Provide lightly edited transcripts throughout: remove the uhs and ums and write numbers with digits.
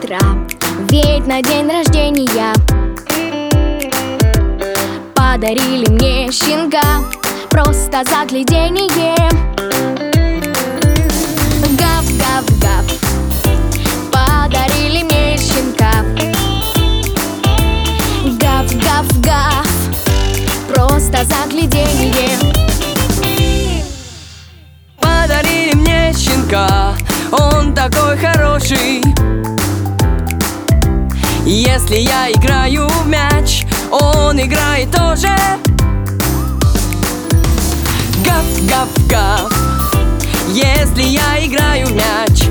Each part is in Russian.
утра, ведь на день рождения подарили мне щенка, просто загляденье. Гав-гав-гав, подарили мне щенка. Гав-гав-гав, просто загляденье. Подарили мне щенка, он такой хороший. Если я играю в мяч, он играет тоже. Гав-гав-гав, если я играю в мяч.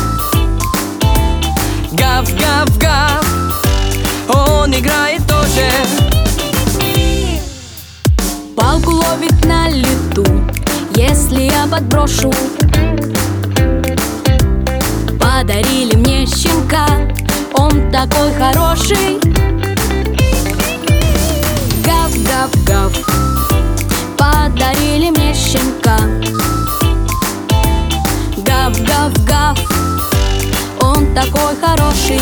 Гав-гав-гав, он играет тоже. Палку ловит на лету, если я подброшу. Подарили мне щенка, он такой хороший. Гав-гав-гав, подарили мне щенка. Гав-гав-гав, он такой хороший.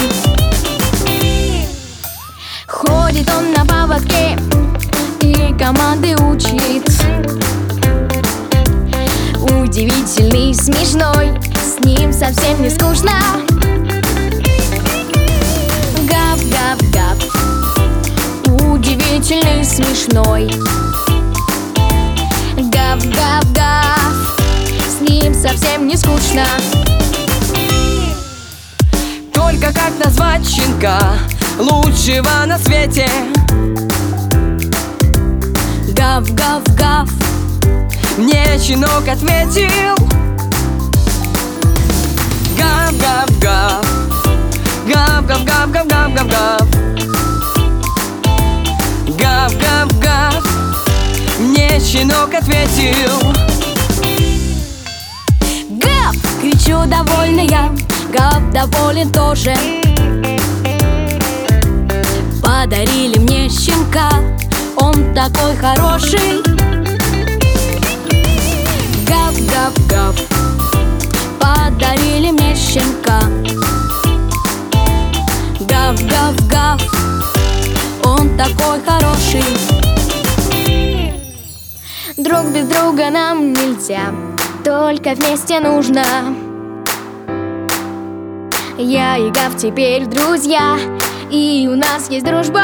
Ходит он на поводке и команды учит. Удивительный, смешной, с ним совсем не скучно. Гав-гав-гав, удивительный, смешной. Гав-гав-гав, с ним совсем не скучно. Только как назвать щенка лучшего на свете? Гав-гав-гав, мне щенок ответил. Гав-гав-гав, гав-гав-гав-гав-гав-гав. Гав-гав-гав, мне щенок ответил. гав, кричу довольная, гав доволен тоже. Подарили мне щенка, он такой хороший. Гав-гав-гав, подарили мне щенка. Гав-гав-гав, он такой хороший. Друг без друга нам нельзя, только вместе нужно. Я и Гав теперь друзья, и у нас есть дружба.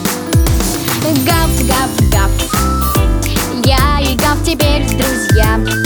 Гав-гав-гав, я и Гав теперь друзья.